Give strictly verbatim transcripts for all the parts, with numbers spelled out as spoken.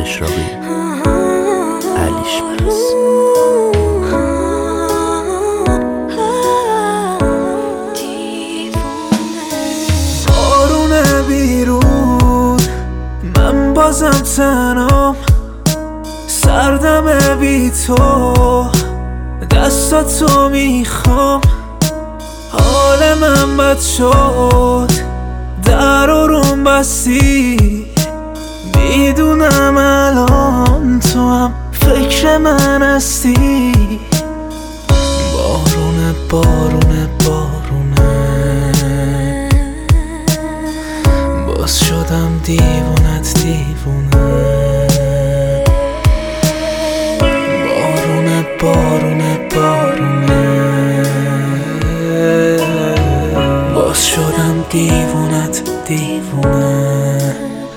اشراقی علیش برس. بارونه بیرون من بازم تنام، سردم بی تو دستاتو میخوام. حال من بد شد در روم بستی، میدونم الان تو هم فکر من هستی. بارونه بارونه بارونه باز شدم دیوونت دیوونه. بارونه بارونه بارونه باز شدم دیوونت دیوونه.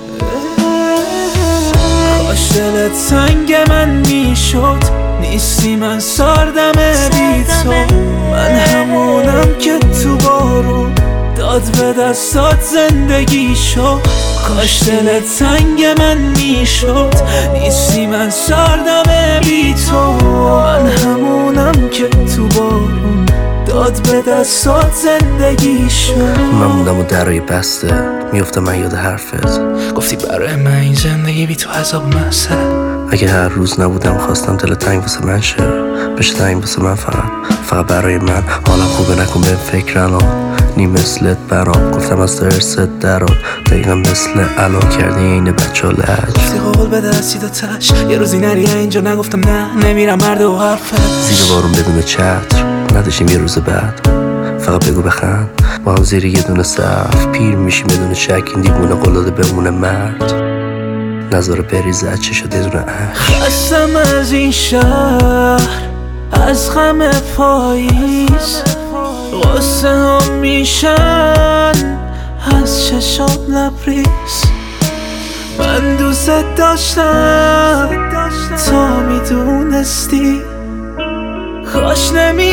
کاش دلت سنگ من میشد، نیستی من سردم بی تو. من همونم که تو بارون داد به دستات زندگی شد. کاش دلت سنگ من میشد، نیستی من سردم بی تو. من همونم که تو بارون داد به دستات زندگی شد. من موندم و درای بسته میفتم من یاد حرفت. گفتی برای من این زندگی بی تو عذاب مسئله. اگه هر روز نبودم خواستم دل تنگ واسه من شه، بشه تنگ واسه من فقط فقط برای من. حالم خوبه نکن به فکر الان، نی مثلت برام گفتم از درست درات. دقیقا مثل الان کردی اینه بچه ها لج. گفتی قول بده از سید و تش، یه روزی نری اینجا نگفتم نه نمیرم مرد و حرفت. زیر بارون بدون چتر نداشتیم یه روز بعد، فقط بگو بخند با هم زیر یه دونه صف. پیر میشیم بدون شک این دیوونه قلاده بمونه مرد، نظاره بریزه چشا بدون عشق. خستم از این شهر از غم پاییز، غصه هم میشن از چشام لبریز. من دوست داشتم تا میدونستی، کاش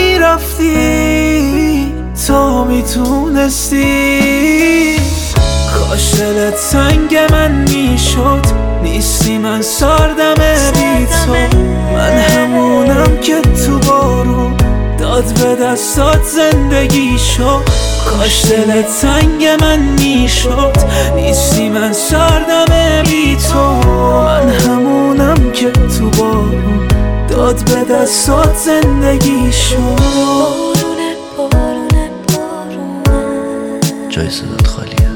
نمیرفتی تا میتونستی. کاش دلت سنگ من میشد، نیستی من سردم بی تو. من همونم که تو بارون داد به دستات زندگی شد. کاش دلت سنگ من میشد، نیستی من سردم بی تو. من همونم که تو بارون داد به دستات زندگی شد. جای صدات خالیه.